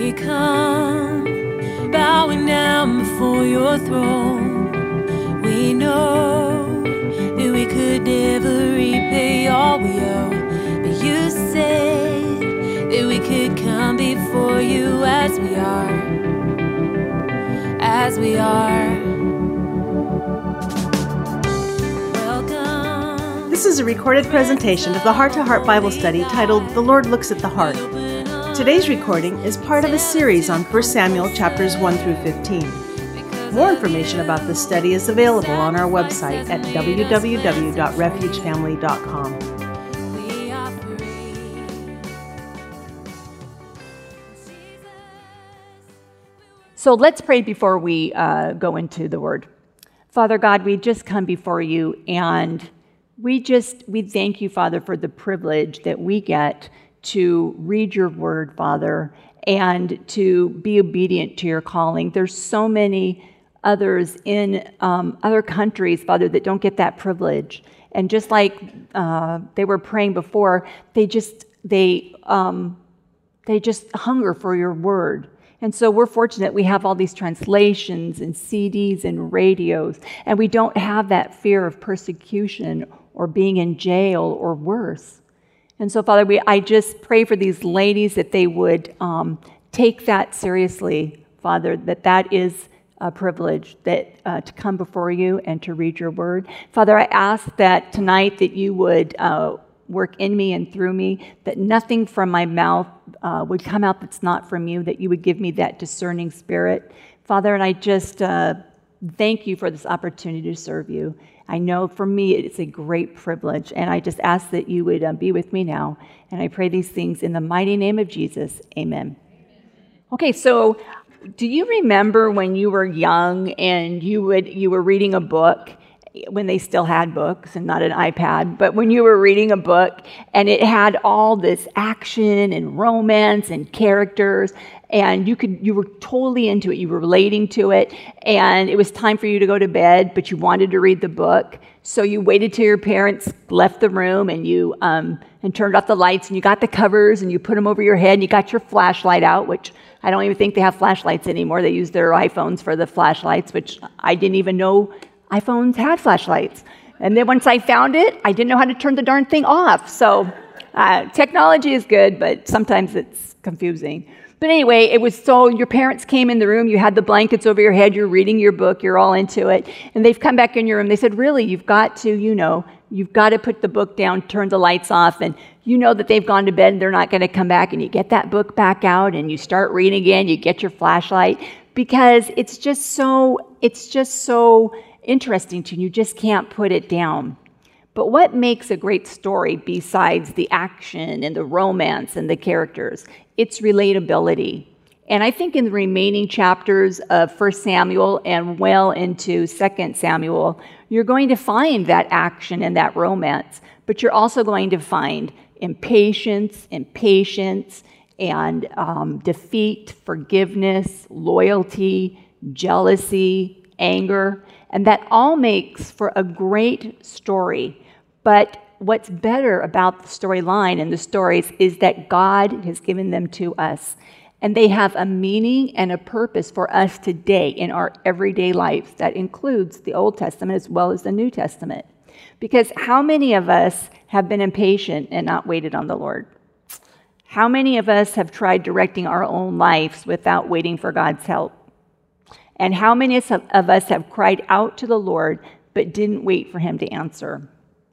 we come, bowing down before your throne. We know that we could never repay all we owe, but you said that we could come before you as we are, as we are. Welcome. This is a recorded presentation of the Heart to Heart Bible Study titled The Lord Looks at the Heart. Today's recording is part of a series on 1 Samuel chapters 1 through 15. More information about this study is available on our website at www.refugefamily.com. So let's pray before we go into the Word. Father God, we just come before you, and we thank you, Father, for the privilege that we get to read your Word, Father, and to be obedient to your calling. There's so many others in other countries, Father, that don't get that privilege. And just like they were praying before, they just hunger for your Word. And so we're fortunate we have all these translations and CDs and radios, and we don't have that fear of persecution or being in jail or worse. And so, Father, I just pray for these ladies that they would take that seriously, Father, that is a privilege that to come before you and to read your Word. Father, I ask that tonight that you would work in me and through me, that nothing from my mouth would come out that's not from you, that you would give me that discerning spirit. Father, and I just thank you for this opportunity to serve you. I know for me it's a great privilege, and I just ask that you would be with me now, and I pray these things in the mighty name of Jesus. Amen. Okay, so do you remember when you were young and you were reading a book, when they still had books and not an iPad, but when you were reading a book and it had all this action and romance and characters, and you were totally into it, you were relating to it, and it was time for you to go to bed, but you wanted to read the book, so you waited till your parents left the room, and you and turned off the lights, and you got the covers, and you put them over your head, and you got your flashlight out, which I don't even think they have flashlights anymore. They use their iPhones for the flashlights, which I didn't even know iPhones had flashlights. And then once I found it, I didn't know how to turn the darn thing off. So technology is good, but sometimes it's confusing. But anyway, it was so your parents came in the room, you had the blankets over your head, you're reading your book, you're all into it, and they've come back in your room. They said, really, you've got to put the book down, turn the lights off, and you know that they've gone to bed and they're not going to come back, and you get that book back out and you start reading again, you get your flashlight, because it's just so interesting to you. You just can't put it down. But what makes a great story besides the action and the romance and the characters? It's relatability. And I think in the remaining chapters of 1 Samuel and well into 2 Samuel, you're going to find that action and that romance, but you're also going to find impatience, and defeat, forgiveness, loyalty, jealousy, anger, and that all makes for a great story. But what's better about the storyline and the stories is that God has given them to us, and they have a meaning and a purpose for us today in our everyday lives. That includes the Old Testament as well as the New Testament. Because how many of us have been impatient and not waited on the Lord? How many of us have tried directing our own lives without waiting for God's help? And how many of us have cried out to the Lord but didn't wait for him to answer?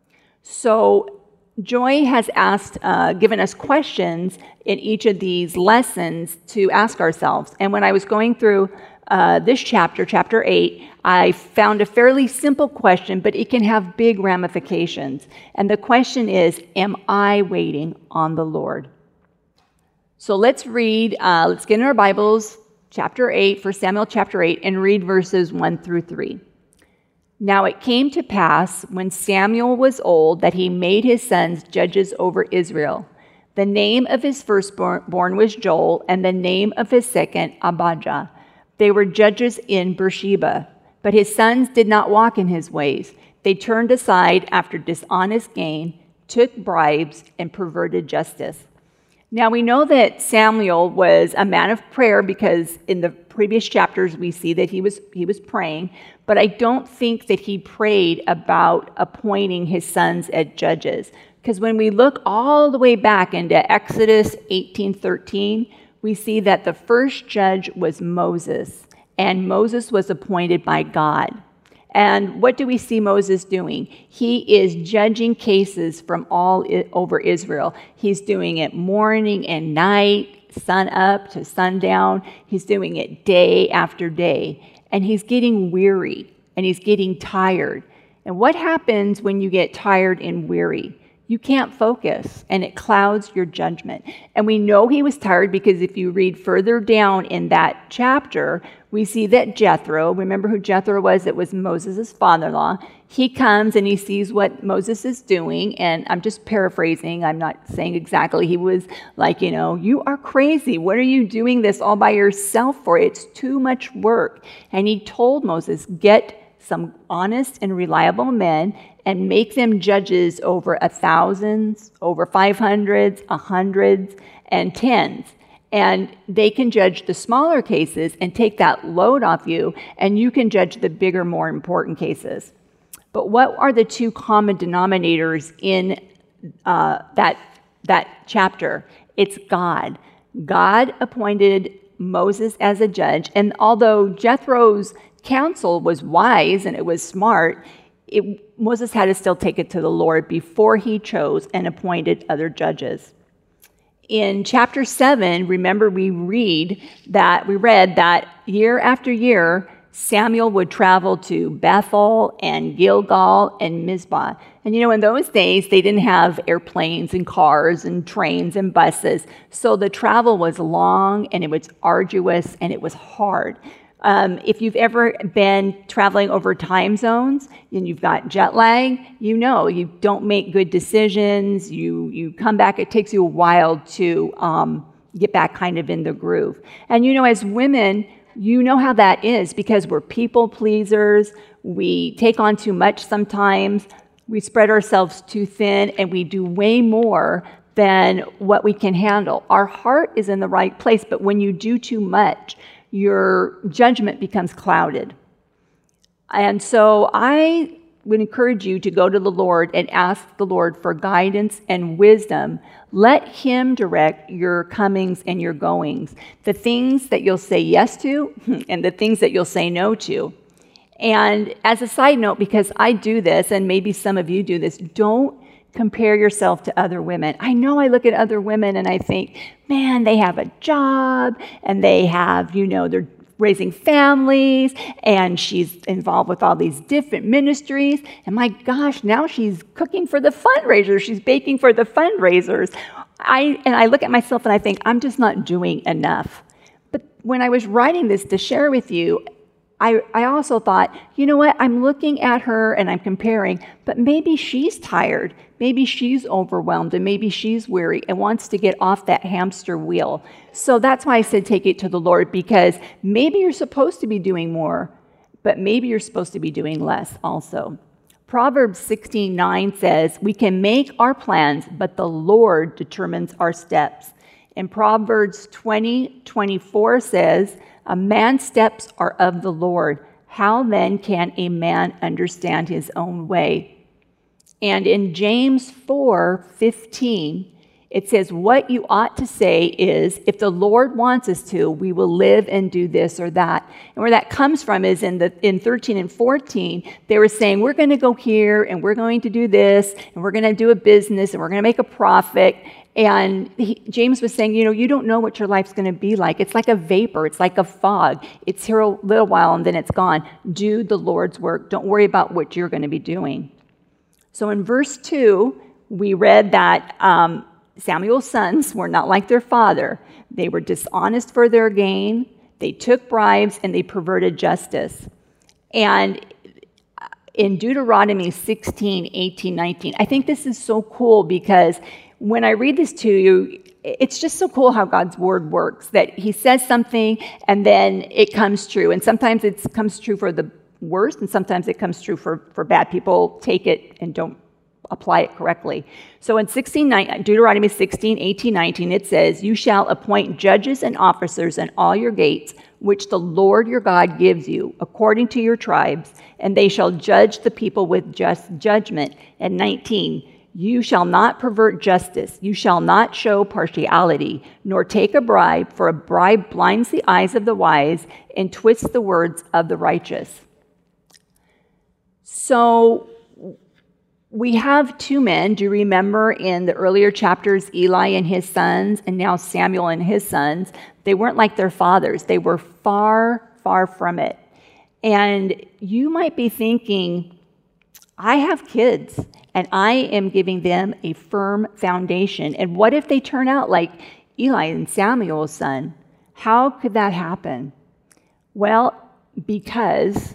So Joy has given us questions in each of these lessons to ask ourselves. And when I was going through this chapter 8, I found a fairly simple question, but it can have big ramifications. And the question is, am I waiting on the Lord? So let's read, let's get in our Bibles, chapter 8, 1 Samuel chapter 8, and read verses 1 through 3. Now it came to pass, when Samuel was old, that he made his sons judges over Israel. The name of his firstborn was Joel, and the name of his second, Abijah. They were judges in Beersheba. But his sons did not walk in his ways. They turned aside after dishonest gain, took bribes, and perverted justice. Now we know that Samuel was a man of prayer because in the previous chapters we see that he was praying, but I don't think that he prayed about appointing his sons as judges. Because when we look all the way back into Exodus 18:13, we see that the first judge was Moses, and Moses was appointed by God. And what do we see Moses doing? He is judging cases from all over Israel. He's doing it morning and night, sun up to sundown. He's doing it day after day. And he's getting weary and he's getting tired. And what happens when you get tired and weary? You can't focus, and it clouds your judgment. And we know he was tired because if you read further down in that chapter, we see that Jethro, remember who Jethro was? It was Moses' father-in-law. He comes and he sees what Moses is doing, and I'm just paraphrasing. I'm not saying exactly. He was like, you are crazy. What are you doing this all by yourself for? It's too much work. And he told Moses, get some honest and reliable men and make them judges over 1,000s, over 500s, 100s, and 10s. And they can judge the smaller cases and take that load off you, and you can judge the bigger, more important cases. But what are the two common denominators in that chapter? It's God. God appointed Moses as a judge, and although Jethro's counsel was wise and it was smart, Moses had to still take it to the Lord before he chose and appointed other judges. In chapter 7, remember we read that year after year, Samuel would travel to Bethel and Gilgal and Mizpah. And in those days, they didn't have airplanes and cars and trains and buses. So the travel was long and it was arduous and it was hard. If you've ever been traveling over time zones and you've got jet lag, you don't make good decisions. You come back, it takes you a while to get back kind of in the groove. And as women, you know how that is because we're people pleasers. We take on too much sometimes. We spread ourselves too thin and we do way more than what we can handle. Our heart is in the right place, but when you do too much, your judgment becomes clouded. And so I would encourage you to go to the Lord and ask the Lord for guidance and wisdom. Let him direct your comings and your goings, the things that you'll say yes to and the things that you'll say no to. And as a side note, because I do this, and maybe some of you do this, don't compare yourself to other women. I know I look at other women and I think, man, they have a job and they have, they're raising families and she's involved with all these different ministries. And my gosh, now she's cooking for the fundraisers. She's baking for the fundraisers. I look at myself and I think, I'm just not doing enough. But when I was writing this to share with you, I also thought, I'm looking at her and I'm comparing, but maybe she's tired, maybe she's overwhelmed, and maybe she's weary and wants to get off that hamster wheel. So that's why I said take it to the Lord, because maybe you're supposed to be doing more, but maybe you're supposed to be doing less also. Proverbs 16:9 says, we can make our plans, but the Lord determines our steps. And Proverbs 20:24 says, a man's steps are of the Lord. How then can a man understand his own way? And in James 4:15, it says, what you ought to say is, if the Lord wants us to, we will live and do this or that. And where that comes from is in 13 and 14, they were saying, we're going to go here and we're going to do this and we're going to do a business and we're going to make a profit. And James was saying, you don't know what your life's going to be like. It's like a vapor. It's like a fog. It's here a little while and then it's gone. Do the Lord's work. Don't worry about what you're going to be doing. So in verse 2, we read that Samuel's sons were not like their father. They were dishonest for their gain. They took bribes and they perverted justice. And in Deuteronomy 16:18-19, I think this is so cool because when I read this to you, it's just so cool how God's word works, that he says something and then it comes true. And sometimes it comes true for the worst and sometimes it comes true for bad. People take it and don't apply it correctly. So in Deuteronomy 16, 18, 19, it says, "You shall appoint judges and officers in all your gates, which the Lord your God gives you, according to your tribes, and they shall judge the people with just judgment." And 19, "You shall not pervert justice. You shall not show partiality, nor take a bribe, for a bribe blinds the eyes of the wise and twists the words of the righteous." So we have two men. Do you remember in the earlier chapters, Eli and his sons, and now Samuel and his sons? They weren't like their fathers. They were far, far from it. And you might be thinking, I have kids, and I am giving them a firm foundation. And what if they turn out like Eli and Samuel's son? How could that happen? Well, because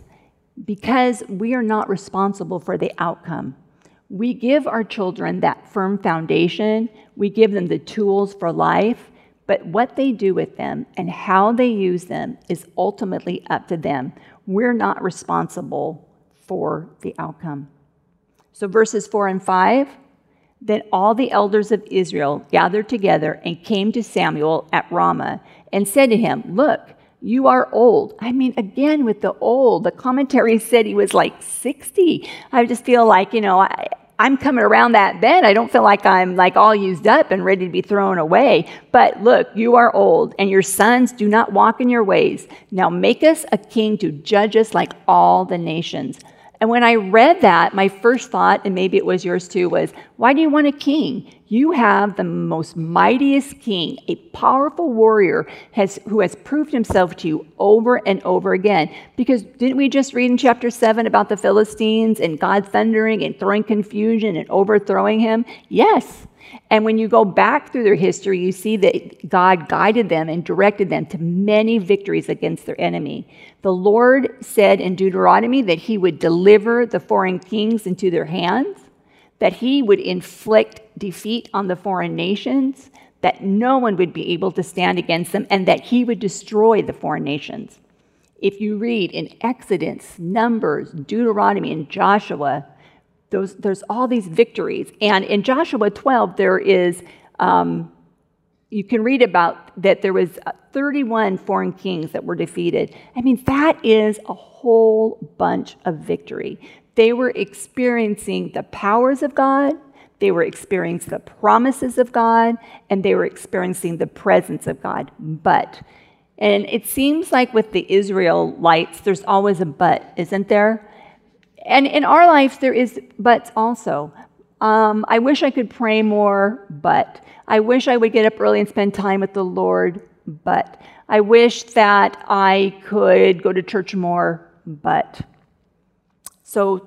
we are not responsible for the outcome. We give our children that firm foundation. We give them the tools for life. But what they do with them and how they use them is ultimately up to them. We're not responsible for the outcome. So verses 4 and 5, "Then all the elders of Israel gathered together and came to Samuel at Ramah and said to him, 'Look, you are old.'" I mean, again, with the old, the commentary said he was like 60. I just feel like, I'm coming around that bend. I don't feel like I'm like all used up and ready to be thrown away. "But look, you are old, and your sons do not walk in your ways. Now make us a king to judge us like all the nations." And when I read that, my first thought, and maybe it was yours too, was, why do you want a king? You have the most mightiest king, a powerful warrior who has proved himself to you over and over again. Because didn't we just read in chapter 7 about the Philistines and God thundering and throwing confusion and overthrowing him? Yes. And when you go back through their history, you see that God guided them and directed them to many victories against their enemy. The Lord said in Deuteronomy that he would deliver the foreign kings into their hands, that he would inflict defeat on the foreign nations, that no one would be able to stand against them, and that he would destroy the foreign nations. If you read in Exodus, Numbers, Deuteronomy, and Joshua, there's all these victories. And in Joshua 12, there is, you can read about that there was 31 foreign kings that were defeated. I mean, that is a whole bunch of victory. They were experiencing the powers of God, they were experiencing the promises of God, and they were experiencing the presence of God. And it seems like with the Israelites, there's always a but, isn't there? And in our life, there is buts also. I wish I could pray more, but I wish I would get up early and spend time with the Lord, but I wish that I could go to church more, but. So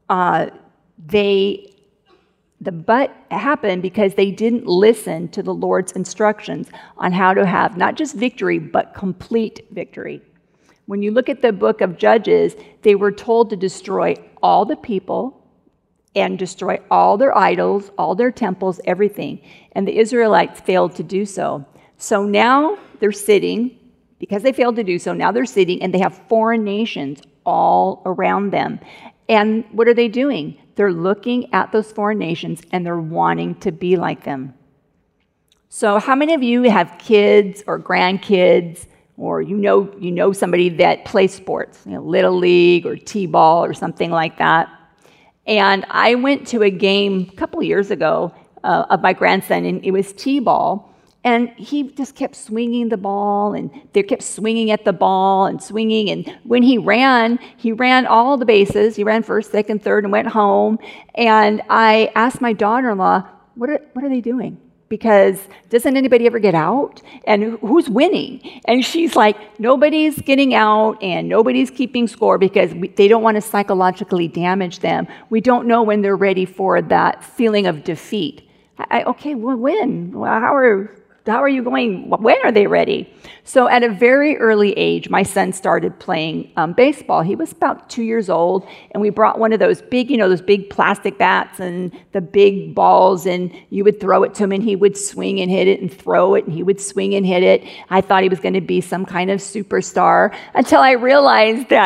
the but happened because they didn't listen to the Lord's instructions on how to have not just victory, but complete victory. When you look at the book of Judges, they were told to destroy all the people and destroy all their idols, all their temples, everything. And the Israelites failed to do so. So now they're sitting, because they failed to do so, now they're sitting and they have foreign nations all around them. And what are they doing? They're looking at those foreign nations and they're wanting to be like them. So how many of you have kids or grandkids, or you know somebody that plays sports, Little League or T-ball or something like that? And I went to a game a couple of years ago of my grandson, and it was T-ball. And he just kept swinging the ball, and they kept swinging at the ball and swinging. And when he ran all the bases. He ran first, second, third, and went home. And I asked my daughter-in-law, what are they doing? Because doesn't anybody ever get out? And who's winning? And she's like, nobody's getting out and nobody's keeping score because they don't want to psychologically damage them. We don't know when they're ready for that feeling of defeat. Okay, well, when? Well, how are you going? When are they ready? So at a very early age, my son started playing baseball. He was about 2 years old, and we brought one of those big, those big plastic bats and the big balls, and you would throw it to him, and he would swing and hit it and throw it, and he would swing and hit it. I thought he was going to be some kind of superstar until I realized that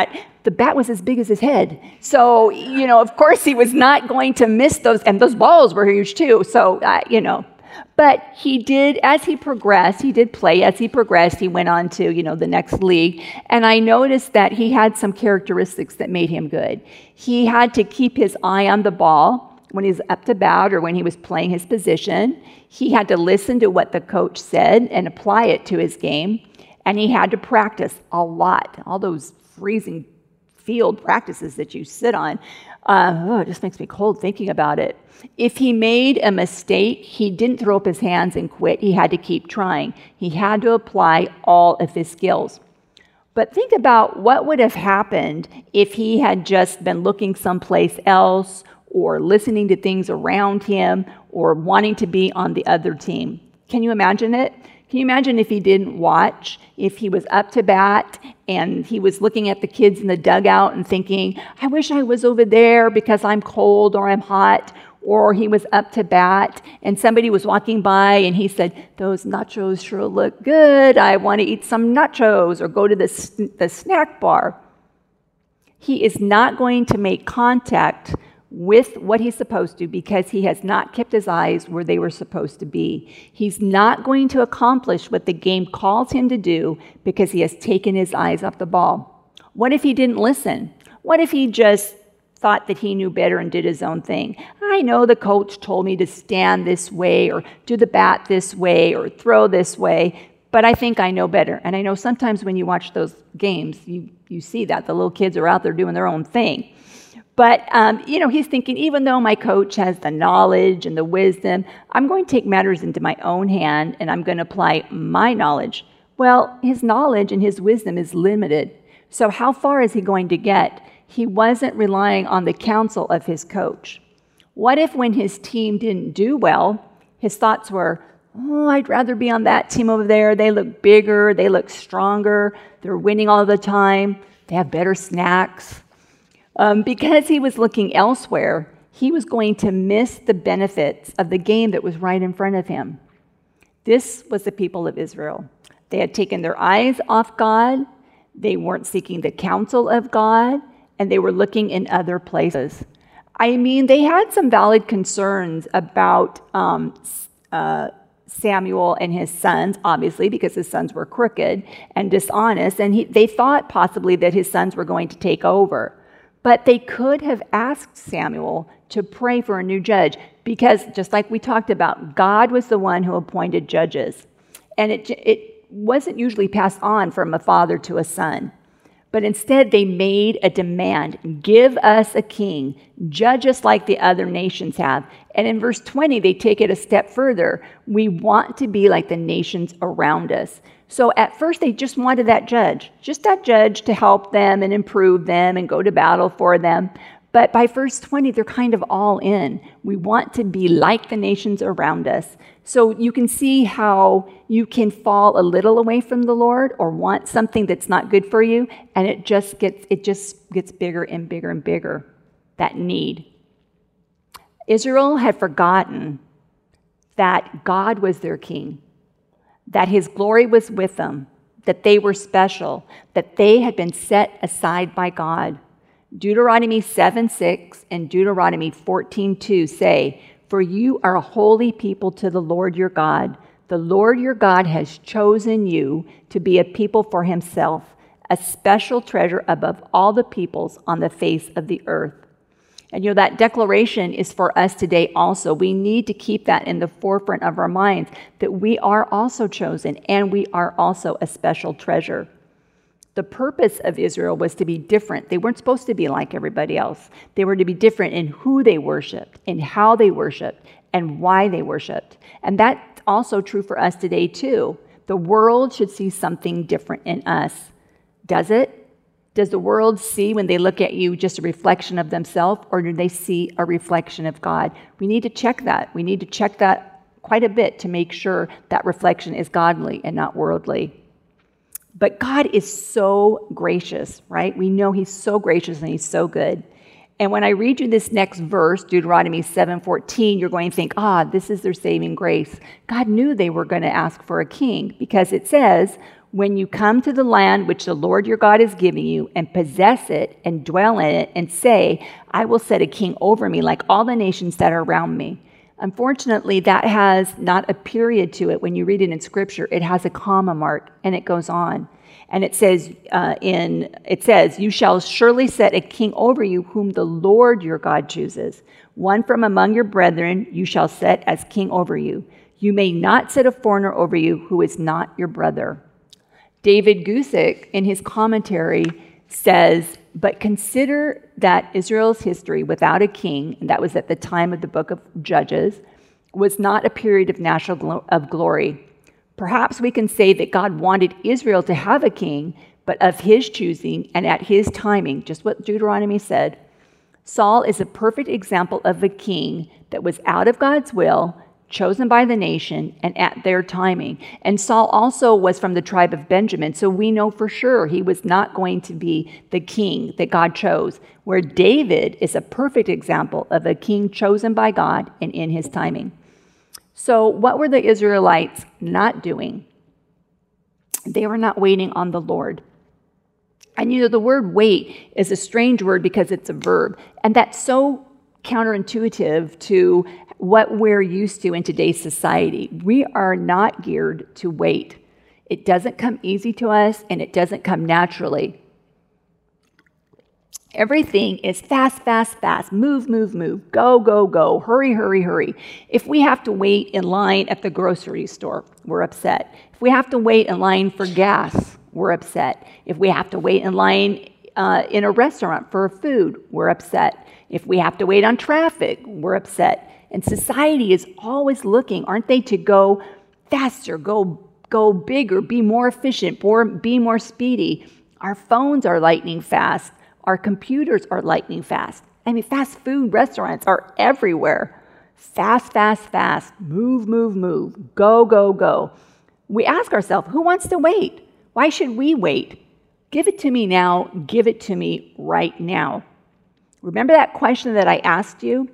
the bat was as big as his head. So, of course he was not going to miss those, and those balls were huge too. So, But he did, as he progressed, he did play. As he progressed, he went on to, the next league. And I noticed that he had some characteristics that made him good. He had to keep his eye on the ball when he was up to bat or when he was playing his position. He had to listen to what the coach said and apply it to his game. And he had to practice a lot. All those freezing field practices that you sit on. It just makes me cold thinking about it. If he made a mistake, he didn't throw up his hands and quit. He had to keep trying. He had to apply all of his skills. But think about what would have happened if he had just been looking someplace else or listening to things around him or wanting to be on the other team. Can you imagine it? Can you imagine if he didn't watch, if he was up to bat and he was looking at the kids in the dugout and thinking, I wish I was over there because I'm cold or I'm hot, or he was up to bat and somebody was walking by and he said, those nachos sure look good. I want to eat some nachos, or go to the snack bar. He is not going to make contact with what he's supposed to because he has not kept his eyes where they were supposed to be. He's not going to accomplish what the game calls him to do because he has taken his eyes off the ball. What if he didn't listen? What if he just thought that he knew better and did his own thing? I know the coach told me to stand this way or do the bat this way or throw this way, but I think I know better. And I know sometimes when you watch those games, you see that. The little kids are out there doing their own thing. But, he's thinking, even though my coach has the knowledge and the wisdom, I'm going to take matters into my own hand and I'm going to apply my knowledge. Well, his knowledge and his wisdom is limited. So how far is he going to get? He wasn't relying on the counsel of his coach. What if when his team didn't do well, his thoughts were, I'd rather be on that team over there. They look bigger. They look stronger. They're winning all the time. They have better snacks. Because he was looking elsewhere, he was going to miss the benefits of the game that was right in front of him. This was the people of Israel. They had taken their eyes off God. They weren't seeking the counsel of God, and they were looking in other places. I mean, they had some valid concerns about Samuel and his sons, obviously, because his sons were crooked and dishonest, and they thought possibly that his sons were going to take over. But they could have asked Samuel to pray for a new judge because, just like we talked about, God was the one who appointed judges. And it wasn't usually passed on from a father to a son. But instead, they made a demand, give us a king, judge us like the other nations have. And in verse 20, they take it a step further. We want to be like the nations around us. So at first, they just wanted that judge to help them and improve them and go to battle for them. But by verse 20, they're kind of all in. We want to be like the nations around us. So you can see how you can fall a little away from the Lord or want something that's not good for you, and it just gets bigger and bigger and bigger, that need. Israel had forgotten that God was their king, that his glory was with them, that they were special, that they had been set aside by God. Deuteronomy 7:6 and Deuteronomy 14:2 say, "For you are a holy people to the Lord your God. The Lord your God has chosen you to be a people for himself, a special treasure above all the peoples on the face of the earth." And that declaration is for us today also. We need to keep that in the forefront of our minds, that we are also chosen and we are also a special treasure. The purpose of Israel was to be different. They weren't supposed to be like everybody else. They were to be different in who they worshiped, in how they worshiped, and why they worshiped. And that's also true for us today too. The world should see something different in us. Does it? Does the world see when they look at you just a reflection of themselves, or do they see a reflection of God? We need to check that. We need to check that quite a bit to make sure that reflection is godly and not worldly. But God is so gracious, right? We know he's so gracious and he's so good. And when I read you this next verse, Deuteronomy 7:14, you're going to think, this is their saving grace. God knew they were going to ask for a king because it says, When you come to the land which the Lord your God is giving you and possess it and dwell in it and say, I will set a king over me like all the nations that are around me. Unfortunately, that has not a period to it when you read it in Scripture. It has a comma mark, and it goes on. And it says, you shall surely set a king over you whom the Lord your God chooses. One from among your brethren you shall set as king over you. You may not set a foreigner over you who is not your brother. David Gusick, in his commentary, says, but consider that Israel's history without a king, and that was at the time of the book of Judges, was not a period of national glory. Perhaps we can say that God wanted Israel to have a king, but of his choosing and at his timing, just what Deuteronomy said. Saul is a perfect example of a king that was out of God's will, chosen by the nation, and at their timing. And Saul also was from the tribe of Benjamin, so we know for sure he was not going to be the king that God chose, where David is a perfect example of a king chosen by God and in his timing. So what were the Israelites not doing? They were not waiting on the Lord. And the word wait is a strange word because it's a verb, and that's so counterintuitive to what we're used to in today's society. We are not geared to wait. It doesn't come easy to us, and it doesn't come naturally. Everything is fast, fast, fast. Move, move, move. Go, go, go. Hurry, hurry, hurry. If we have to wait in line at the grocery store, we're upset. If we have to wait in line for gas, we're upset. If we have to wait in line in a restaurant for food, we're upset. If we have to wait on traffic, we're upset. And society is always looking, aren't they, to go faster, go bigger, be more efficient, be more speedy. Our phones are lightning fast. Our computers are lightning fast. I mean, fast food restaurants are everywhere. Fast, fast, fast. Move, move, move. Go, go, go. We ask ourselves, who wants to wait? Why should we wait? Give it to me now. Give it to me right now. Remember that question that I asked you?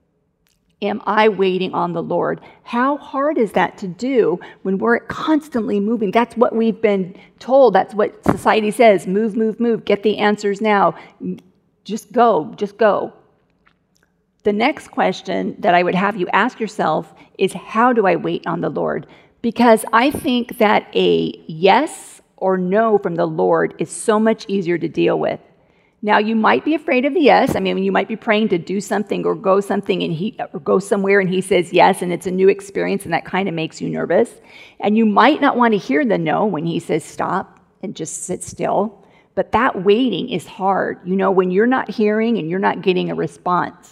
Am I waiting on the Lord? How hard is that to do when we're constantly moving? That's what we've been told. That's what society says. Move, move, move. Get the answers now. Just go. Just go. The next question that I would have you ask yourself is, how do I wait on the Lord? Because I think that a yes or no from the Lord is so much easier to deal with. Now, you might be afraid of the yes. I mean, you might be praying to do something or go somewhere and he says yes, and it's a new experience, and that kind of makes you nervous. And you might not want to hear the no when he says stop and just sit still. But that waiting is hard, when you're not hearing and you're not getting a response.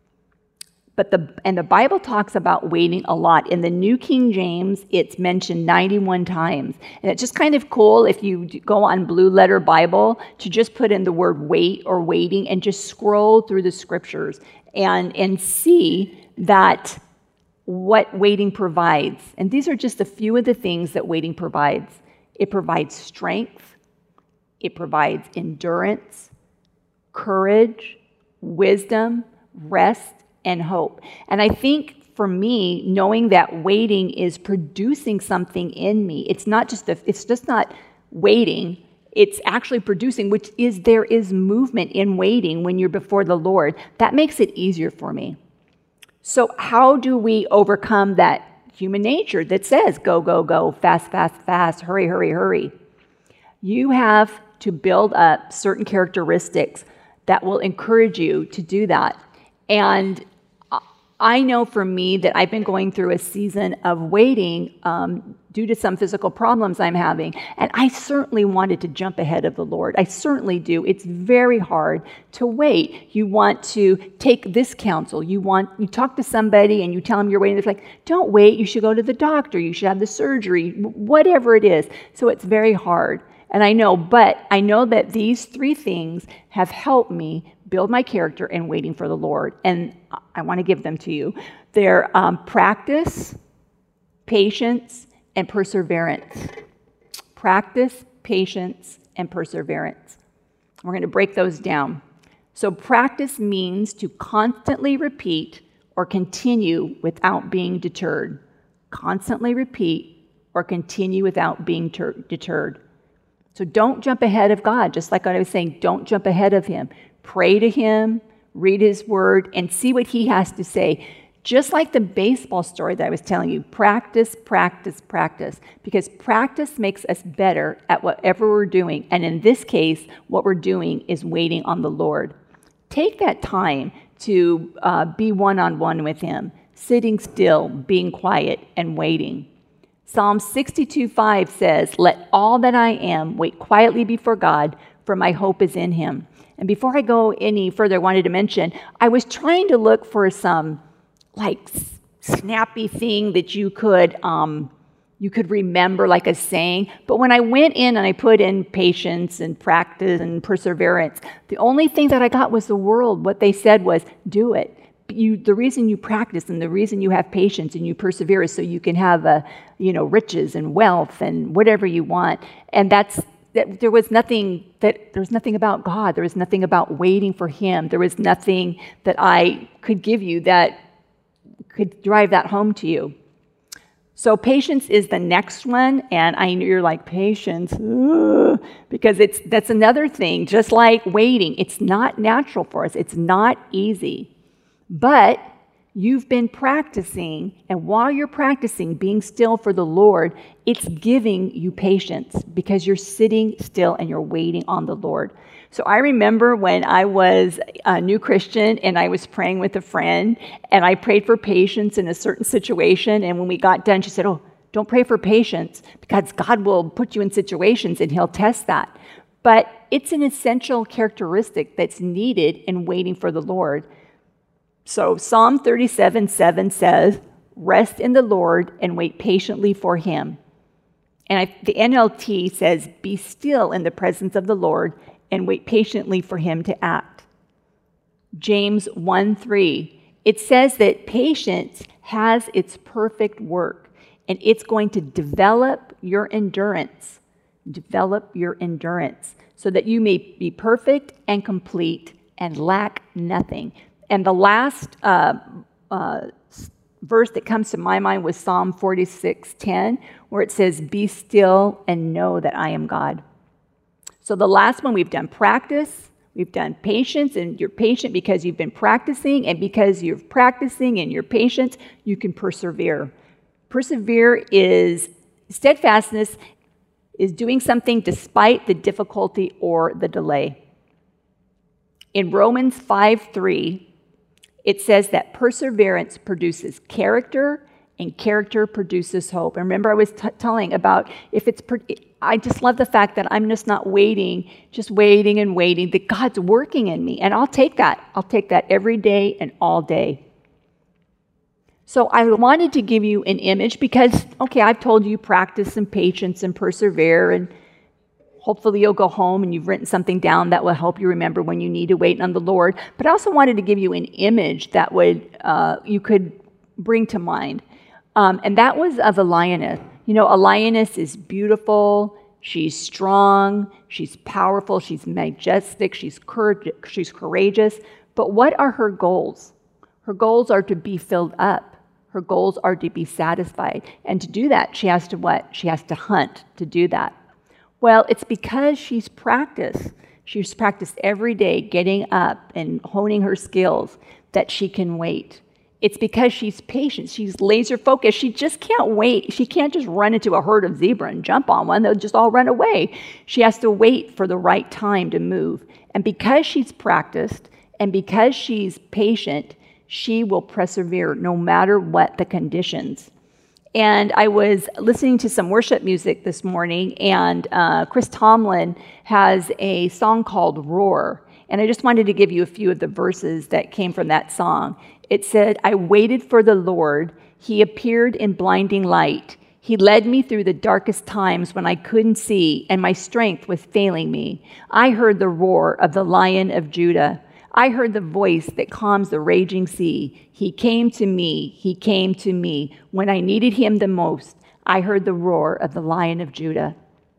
But the Bible talks about waiting a lot. In the New King James, it's mentioned 91 times. And it's just kind of cool if you go on Blue Letter Bible to just put in the word wait or waiting and just scroll through the scriptures and see that what waiting provides. And these are just a few of the things that waiting provides. It provides strength. It provides endurance, courage, wisdom, rest, and hope. And I think for me, knowing that waiting is producing something in me, it's just not waiting, it's actually producing, which is there is movement in waiting when you're before the Lord. That makes it easier for me. So how do we overcome that human nature that says go, go, go, fast, fast, fast, hurry, hurry, hurry? You have to build up certain characteristics that will encourage you to do that. And I know for me that I've been going through a season of waiting due to some physical problems I'm having. And I certainly wanted to jump ahead of the Lord. I certainly do. It's very hard to wait. You want to take this counsel. You talk to somebody and you tell them you're waiting. They're like, don't wait. You should go to the doctor. You should have the surgery, whatever it is. So it's very hard. And I know that these three things have helped me build my character in waiting for the Lord. And I want to give them to you. They're practice, patience, and perseverance. Practice, patience, and perseverance. We're going to break those down. So practice means to constantly repeat or continue without being deterred. Constantly repeat or continue without being deterred. So don't jump ahead of God. Just like I was saying, don't jump ahead of him. Pray to him, read his word, and see what he has to say. Just like the baseball story that I was telling you, practice, practice, practice. Because practice makes us better at whatever we're doing. And in this case, what we're doing is waiting on the Lord. Take that time to be one-on-one with him, sitting still, being quiet, and waiting. Psalm 62:5 says, "Let all that I am wait quietly before God, for my hope is in him." And before I go any further, I wanted to mention, I was trying to look for some snappy thing that you could remember, like a saying. But when I went in and I put in patience and practice and perseverance, the only thing that I got was the world. What they said was, do it. The reason you practice and the reason you have patience and you persevere is so you can have riches and wealth and whatever you want. And there was nothing about God. There was nothing about waiting for him. There was nothing that I could give you that could drive that home to you. So patience is the next one, and I know you're like, patience, because that's another thing. Just like waiting, it's not natural for us. It's not easy. But you've been practicing, and while you're practicing being still for the Lord, it's giving you patience because you're sitting still and you're waiting on the Lord. So I remember when I was a new Christian and I was praying with a friend and I prayed for patience in a certain situation, and when we got done, she said, "Oh, don't pray for patience because God will put you in situations and he'll test that." But it's an essential characteristic that's needed in waiting for the Lord. So Psalm 37:7 says, "Rest in the Lord and wait patiently for him." And the NLT says, "Be still in the presence of the Lord and wait patiently for him to act." James 1:3, it says that patience has its perfect work, and it's going to develop your endurance. Develop your endurance so that you may be perfect and complete and lack nothing. And the last verse that comes to my mind was Psalm 46:10, where it says, "Be still and know that I am God." So the last one, we've done practice, we've done patience, and you're patient because you've been practicing, and because you're practicing and you're patient, you can persevere. Persevere is steadfastness, is doing something despite the difficulty or the delay. In Romans 5:3, it says that perseverance produces character, and character produces hope. And remember, I was telling about I just love the fact that I'm just not waiting, just waiting and waiting, that God's working in me. And I'll take that. I'll take that every day and all day. So I wanted to give you an image because, I've told you practice and patience and persevere, and hopefully you'll go home and you've written something down that will help you remember when you need to wait on the Lord. But I also wanted to give you an image that you could bring to mind. And that was of a lioness. You know, a lioness is beautiful, she's strong, she's powerful, she's majestic, she's courageous. But what are her goals? Her goals are to be filled up. Her goals are to be satisfied. And to do that, she has to what? She has to hunt to do that. Well, it's because she's practiced. She's practiced every day getting up and honing her skills that she can wait. It's because she's patient. She's laser focused. She just can't wait. She can't just run into a herd of zebra and jump on one. They'll just all run away. She has to wait for the right time to move. And because she's practiced and because she's patient, she will persevere no matter what the conditions. And I was listening to some worship music this morning, and Chris Tomlin has a song called Roar. And I just wanted to give you a few of the verses that came from that song. It said, "I waited for the Lord. He appeared in blinding light. He led me through the darkest times when I couldn't see and my strength was failing me. I heard the roar of the Lion of Judah. I heard the voice that calms the raging sea. He came to me. He came to me. When I needed him the most, I heard the roar of the Lion of Judah."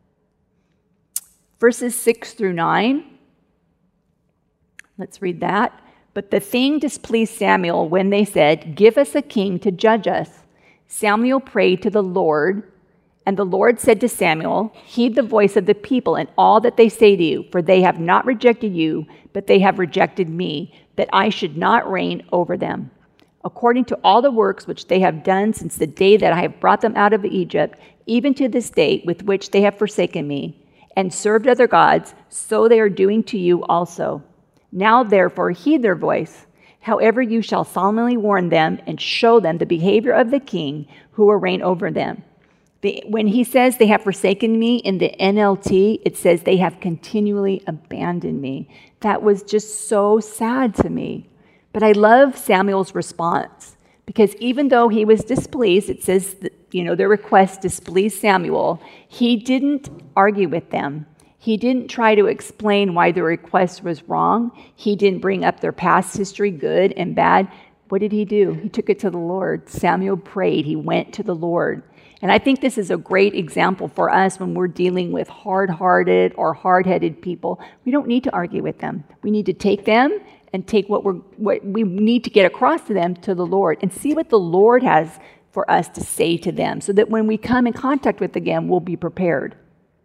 Verses 6-9. Let's read that. "But the thing displeased Samuel when they said, 'Give us a king to judge us.' Samuel prayed to the Lord, And the Lord said to Samuel, heed the voice of the people and all that they say to you, for they have not rejected you, but they have rejected me, that I should not reign over them. According to all the works which they have done since the day that I have brought them out of Egypt, even to this day with which they have forsaken me, and served other gods, so they are doing to you also. Now therefore heed their voice. However, you shall solemnly warn them and show them the behavior of the king who will reign over them. When he says they have forsaken me in the NLT, it says they have continually abandoned me. That was just so sad to me. But I love Samuel's response, because even though he was displeased, it says that, their request displeased Samuel, he didn't argue with them. He didn't try to explain why the request was wrong. He didn't bring up their past history, good and bad. What did he do? He took it to the Lord. Samuel prayed. He went to the Lord. And I think this is a great example for us when we're dealing with hard-hearted or hard-headed people. We don't need to argue with them. We need to take them and take what we need to get across to them to the Lord and see what the Lord has for us to say to them, so that when we come in contact with them, we'll be prepared.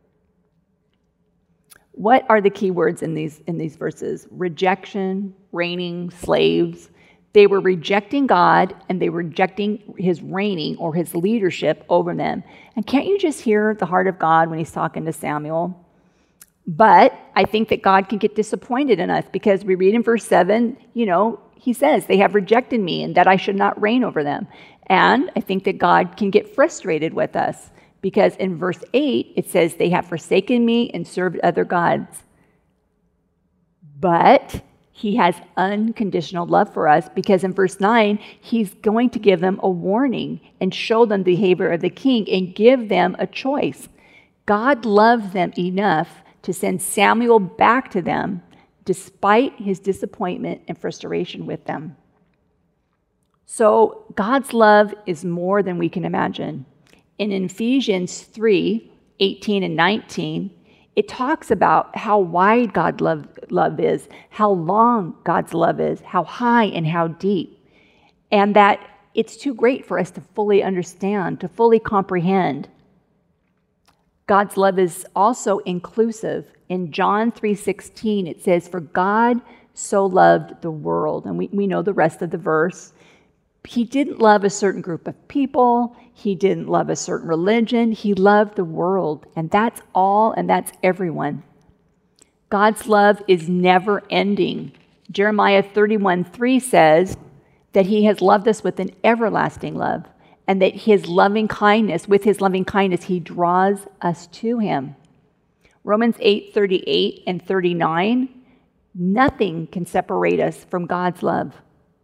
What are the key words in these verses? Rejection, reigning, slaves. They were rejecting God, and they were rejecting his reigning or his leadership over them. And can't you just hear the heart of God when he's talking to Samuel? But I think that God can get disappointed in us, because we read in verse 7, he says, they have rejected me and that I should not reign over them. And I think that God can get frustrated with us, because in verse 8, it says they have forsaken me and served other gods. But he has unconditional love for us, because in verse 9, he's going to give them a warning and show them the behavior of the king and give them a choice. God loves them enough to send Samuel back to them despite his disappointment and frustration with them. So God's love is more than we can imagine. In Ephesians 3:18 and 19, it talks about how wide God's love is, how long God's love is, how high and how deep, and that it's too great for us to fully understand, to fully comprehend. God's love is also inclusive. In John 3:16, it says, "For God so loved the world," and we know the rest of the verse. He didn't love a certain group of people. He didn't love a certain religion. He loved the world, and that's all, and that's everyone. God's love is never ending. Jeremiah 31:3 says that he has loved us with an everlasting love, and that with his loving kindness, he draws us to him. Romans 8:38 and 39, nothing can separate us from God's love.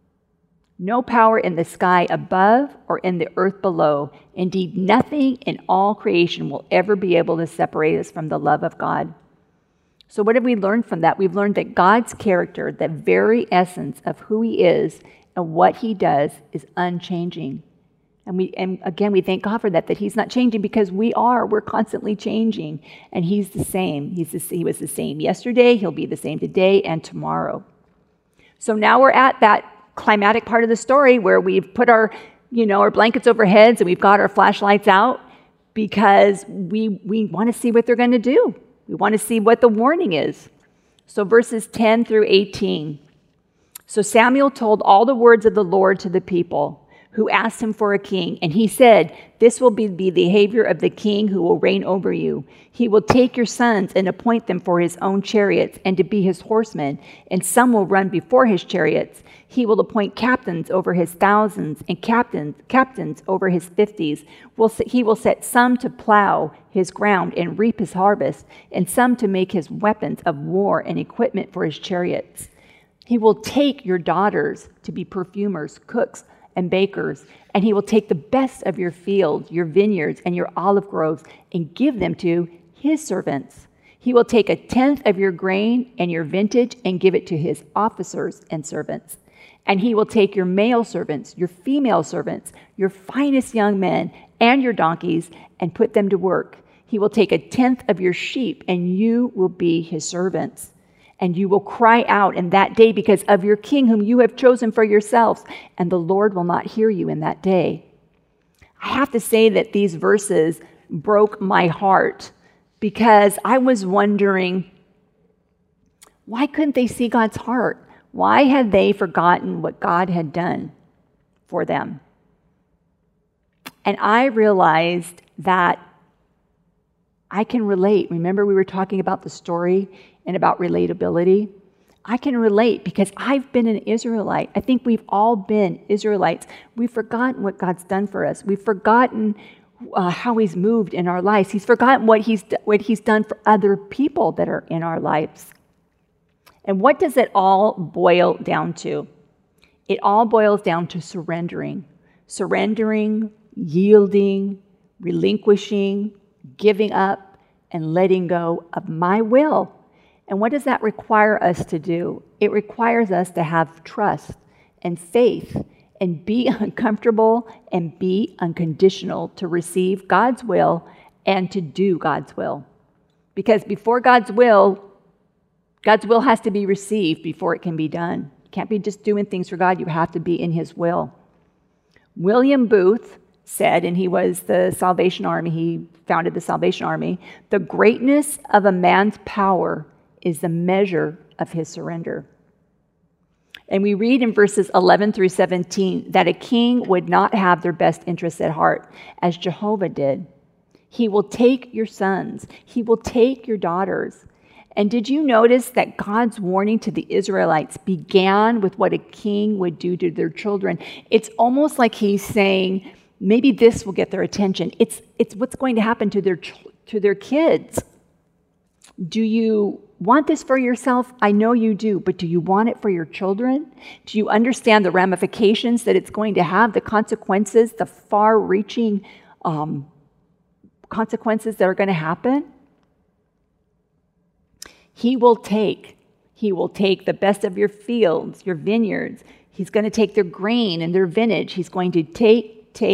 No power in the sky above or in the earth below. Indeed, nothing in all creation will ever be able to separate us from the love of God. So what have we learned from that? We've learned that God's character, the very essence of who he is and what he does, is unchanging. And again, we thank God for that he's not changing, because we're constantly changing. And he's the same. He was the same yesterday. He'll be the same today and tomorrow. So now we're at that climatic part of the story where we've put our blankets over heads and we've got our flashlights out, because we want to see what they're going to do. We want to see what the warning is. So verses 10 through 18. So Samuel told all the words of the Lord to the people who asked him for a king. And he said, "This will be the behavior of the king who will reign over you. He will take your sons and appoint them for his own chariots and to be his horsemen, and some will run before his chariots. He will appoint captains over his thousands and captains over his 50s. He will set some to plow his ground and reap his harvest, and some to make his weapons of war and equipment for his chariots. He will take your daughters to be perfumers, cooks, and bakers, and he will take the best of your fields, your vineyards, and your olive groves, and give them to his servants. He will take 1/10 of your grain and your vintage and give it to his officers and servants. And he will take your male servants, your female servants, your finest young men, and your donkeys, and put them to work. He will take 1/10 of your sheep, and you will be his servants. And you will cry out in that day because of your king whom you have chosen for yourselves, and the Lord will not hear you in that day." I have to say that these verses broke my heart because I was wondering, why couldn't they see God's heart? Why had they forgotten what God had done for them? And I realized that I can relate. Remember, we were talking about the story and about relatability? I can relate because I've been an Israelite. I think we've all been Israelites. We've forgotten what God's done for us. We've forgotten how He's moved in our lives. He's forgotten what He's done for other people that are in our lives. And what does it all boil down to? It all boils down to surrendering. Surrendering, yielding, relinquishing, giving up, and letting go of my will. And what does that require us to do? It requires us to have trust and faith and be uncomfortable and be unconditional to receive God's will and to do God's will. Because before God's will has to be received before it can be done. You can't be just doing things for God. You have to be in His will. William Booth said, and he was the Salvation Army, he founded the Salvation Army, the greatness of a man's power is the measure of his surrender. And we read in verses 11 through 17 that a king would not have their best interests at heart, as Jehovah did. He will take your sons. He will take your daughters. And did you notice that God's warning to the Israelites began with what a king would do to their children? It's almost like He's saying, maybe this will get their attention. It's what's going to happen to their kids. Do you want this for yourself? I know you do, but do you want it for your children? Do you understand the ramifications that it's going to have, the consequences, the far-reaching consequences that are going to happen? He will take the best of your fields, your vineyards. He's going to take their grain and their vintage. He's going to take.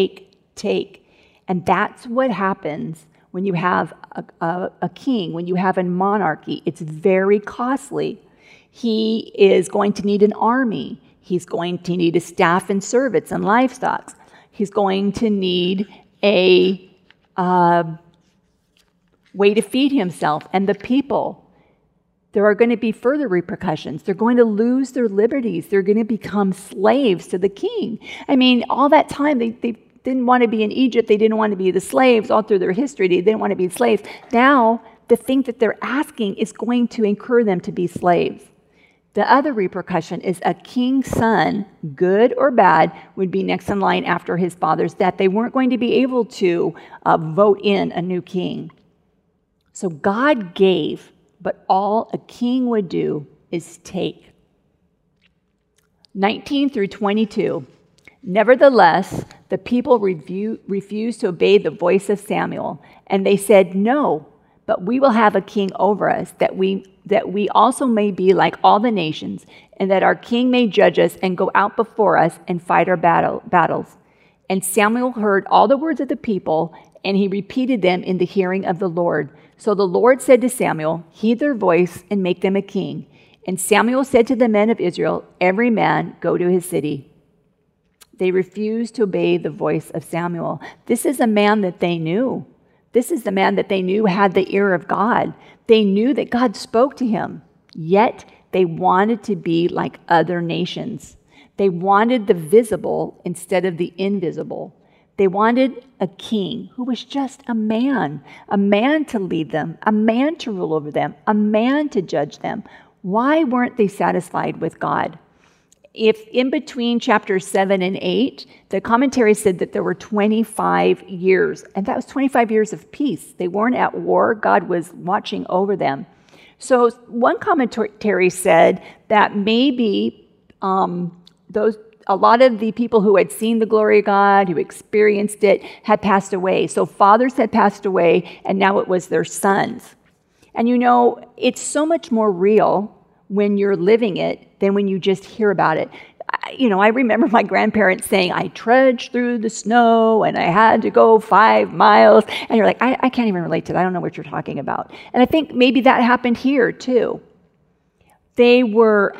And that's what happens when you have a king, when you have a monarchy. It's very costly. He is going to need an army. He's going to need a staff and servants and livestock. He's going to need a way to feed himself and the people. There are going to be further repercussions. They're going to lose their liberties. They're going to become slaves to the king. I mean, all that time, they didn't want to be in Egypt. They didn't want to be the slaves all through their history. They didn't want to be slaves. Now, the thing that they're asking is going to incur them to be slaves. The other repercussion is a king's son, good or bad, would be next in line after his father's death. They weren't going to be able to vote in a new king. So God gave, but all a king would do is take. 19 through 22. Nevertheless, the people refused to obey the voice of Samuel, and they said, "No, but we will have a king over us, that we also may be like all the nations, and that our king may judge us and go out before us and fight our battles." And Samuel heard all the words of the people, and he repeated them in the hearing of the Lord. So the Lord said to Samuel, "Heed their voice and make them a king." And Samuel said to the men of Israel, "Every man go to his city." They refused to obey the voice of Samuel. This is a man that they knew. This is the man that they knew had the ear of God. They knew that God spoke to him, yet they wanted to be like other nations. They wanted the visible instead of the invisible. They wanted a king who was just a man to lead them, a man to rule over them, a man to judge them. Why weren't they satisfied with God? If in between chapters 7 and 8, the commentary said that there were 25 years, and that was 25 years of peace. They weren't at war. God was watching over them. So one commentary said that maybe a lot of the people who had seen the glory of God, who experienced it, had passed away. So fathers had passed away, and now it was their sons. And you know, it's so much more real when you're living it than when you just hear about it. I remember my grandparents saying, "I trudged through the snow and I had to go 5 miles." And you're like, I can't even relate to that. I don't know what you're talking about. And I think maybe that happened here too. They were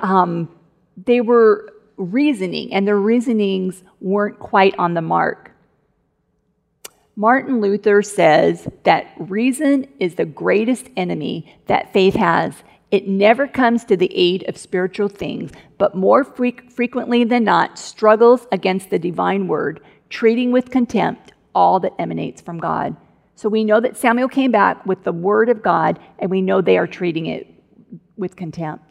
reasoning, and their reasonings weren't quite on the mark. Martin Luther says that reason is the greatest enemy that faith has. It never comes to the aid of spiritual things, but more frequently than not struggles against the divine word, treating with contempt all that emanates from God. So we know that Samuel came back with the word of God, and we know they are treating it with contempt.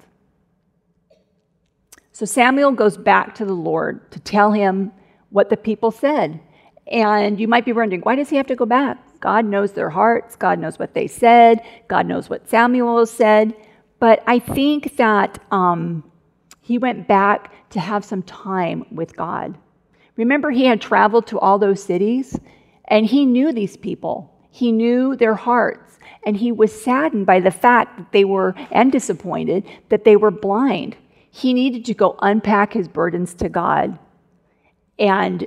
So Samuel goes back to the Lord to tell him what the people said. And you might be wondering, why does he have to go back? God knows their hearts. God knows what they said. God knows what Samuel said. But I think that he went back to have some time with God. Remember, he had traveled to all those cities, and he knew these people. He knew their hearts, and he was saddened by the fact that they were, and disappointed, that they were blind. He needed to go unpack his burdens to God and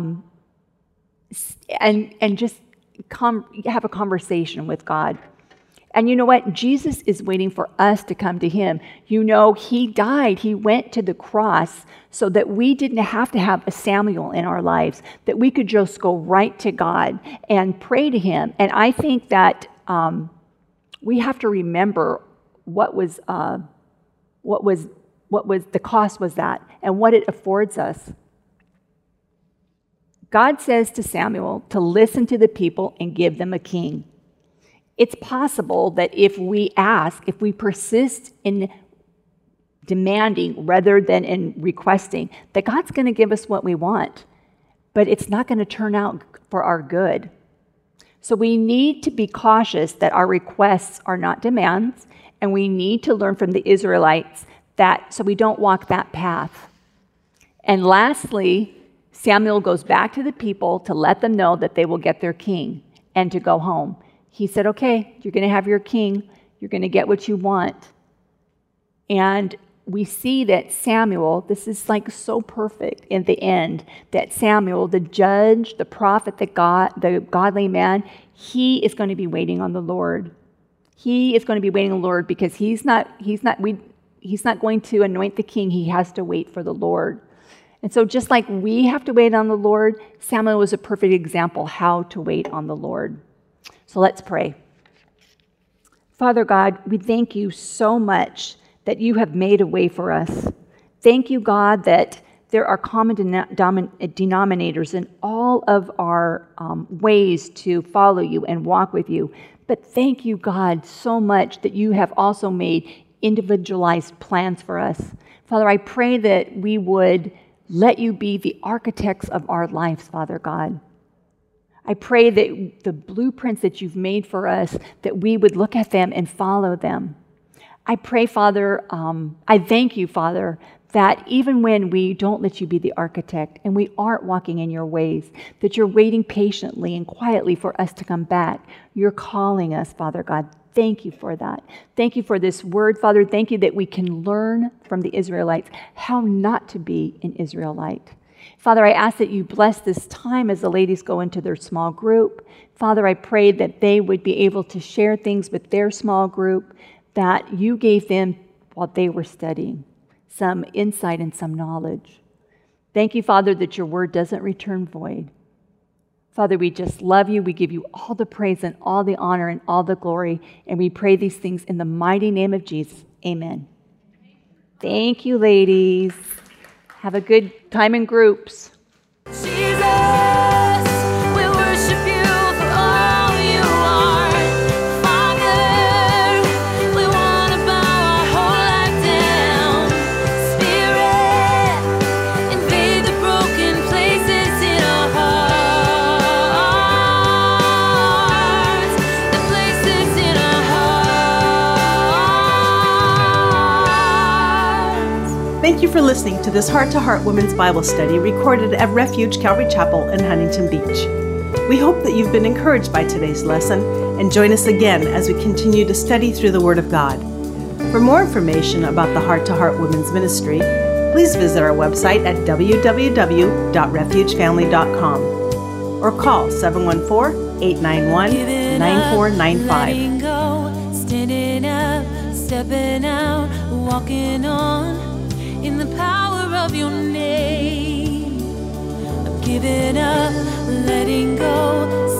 just have a conversation with God. And you know what? Jesus is waiting for us to come to him. You know, he died. He went to the cross so that we didn't have to have a Samuel in our lives, that we could just go right to God and pray to him. And I think that we have to remember what was the cost was that, and what it affords us. God says to Samuel to listen to the people and give them a king. It's possible that if we ask, if we persist in demanding rather than in requesting, that God's going to give us what we want, but it's not going to turn out for our good. So we need to be cautious that our requests are not demands, and we need to learn from the Israelites that so we don't walk that path. And lastly, Samuel goes back to the people to let them know that they will get their king and to go home. He said, okay, you're going to have your king. You're going to get what you want. And we see that Samuel, this is like so perfect in the end, that Samuel, the judge, the prophet, the godly man, he is going to be waiting on the Lord. He is going to be waiting on the Lord because he's not going to anoint the king. He has to wait for the Lord. And so just like we have to wait on the Lord, Samuel was a perfect example how to wait on the Lord. So let's pray. Father God, we thank you so much that you have made a way for us. Thank you, God, that there are common denominators in all of our ways to follow you and walk with you. But thank you, God, so much that you have also made individualized plans for us. Father, I pray that we would let you be the architects of our lives, Father God. I pray that the blueprints that you've made for us, that we would look at them and follow them. I pray, Father, I thank you, Father, that even when we don't let you be the architect and we aren't walking in your ways, that you're waiting patiently and quietly for us to come back. You're calling us, Father God. Thank you for that. Thank you for this word, Father. Thank you that we can learn from the Israelites how not to be an Israelite. Father, I ask that you bless this time as the ladies go into their small group. Father, I pray that they would be able to share things with their small group that you gave them while they were studying, some insight and some knowledge. Thank you, Father, that your word doesn't return void. Father, we just love you. We give you all the praise and all the honor and all the glory. And we pray these things in the mighty name of Jesus. Amen. Thank you, ladies. Have a good time in groups. Jesus, we worship you for all you are. Father, we want to bow our whole life down. Spirit, invade the broken places in our hearts. The places in our hearts. Thank you for listening to this Heart-to-Heart Women's Bible Study recorded at Refuge Calvary Chapel in Huntington Beach. We hope that you've been encouraged by today's lesson and join us again as we continue to study through the Word of God. For more information about the Heart-to-Heart Women's Ministry, please visit our website at www.refugefamily.com or call 714-891-9495. Standing up, stepping out, walking on in the power of your name. I'm giving up, letting go,